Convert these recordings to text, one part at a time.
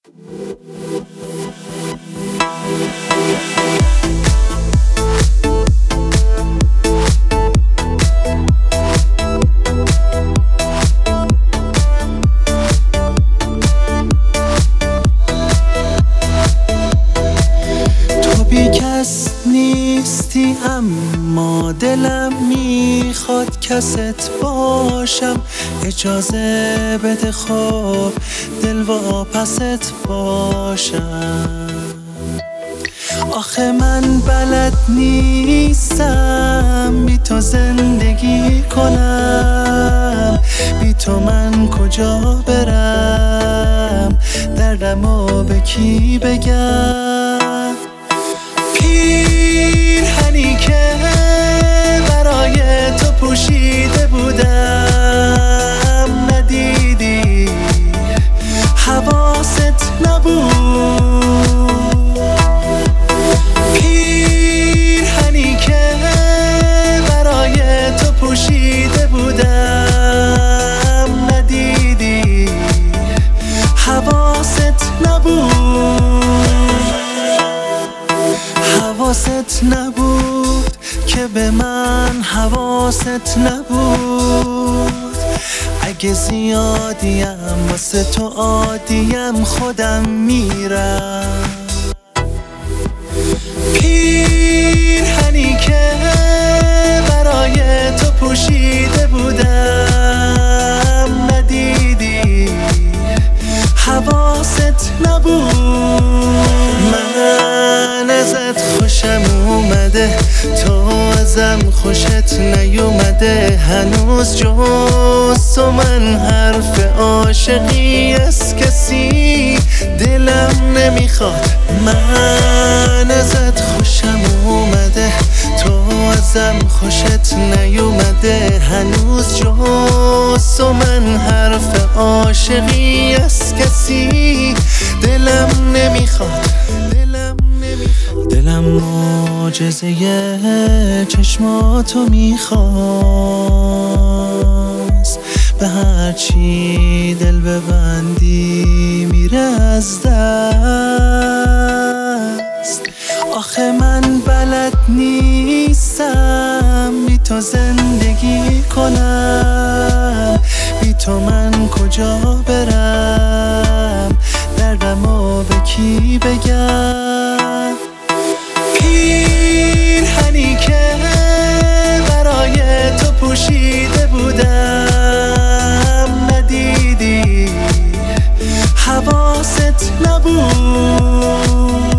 کس نیستی اما دلم میخواد کست باشم. اجازه بده خب دل واپست باشم. آخه من بلد نیستم بی تو زندگی کنم. بی تو من کجا برم؟ دردمو به کی بگم؟ پیرهنی که برای تو پوشیده بودم ندیدی، حواست نبود. پیرهنی که برای تو پوشیده بودم ندیدی، حواست نبود. حواست نبود که به من حواست نبود. اگه زیادیم واسه تو عادیم خودم میرم. پیرهنی که برای تو پوشیده بودم ندیدی، حواست نبود. من ازت خوشم اومده، تو ازم خوشت نیومده. هنوز جز تو من حرف عاشقی از کسی دلم نمیخواد. من ازت خوشم اومده، تو ازم خوشت نیومده. هنوز جز تو من حرف عاشقی از کسی دلم نمیخواد. دلم معجزه چشماتو میخواست. به هرچی دل ببندی میره از دست. آخه من بلد نیستم بی تو زندگی کنم. بی تو من کجا برم؟ دردمو به کی بگم؟ پیرهنی که برای تو پوشیده بودم ندیدی، حواست نبود.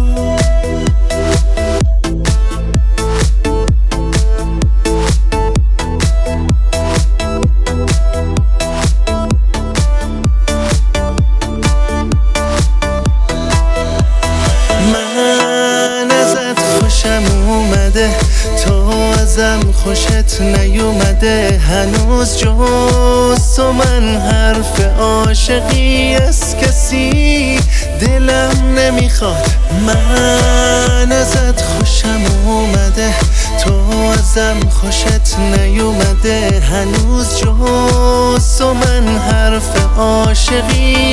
تو ازم خوشت نیومده. هنوز جز تو من حرف عاشقی از کسی دلم نمیخواد. من ازت خوشم اومده، تو ازم خوشت نیومده. هنوز جز تو من حرف عاشقی